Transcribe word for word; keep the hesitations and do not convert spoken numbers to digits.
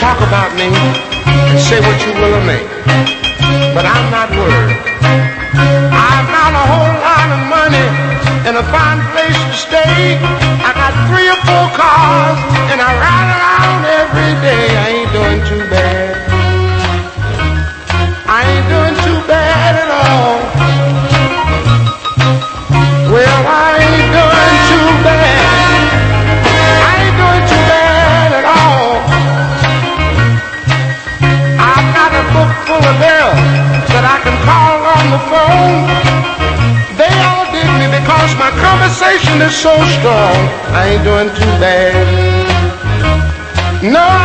talk about me and say what you will of me, but I'm not worried. I've got a whole lot of money and a fine place to stay. I got three or four cars and I ride around every day. I ain't doing too bad. I ain't doing too bad at all. Well, I ain't doing too bad. I ain't doing too bad at all. I've got a book full of girls that I can call on the phone. They all dig me because my conversation is so strong. I ain't doing too bad. No,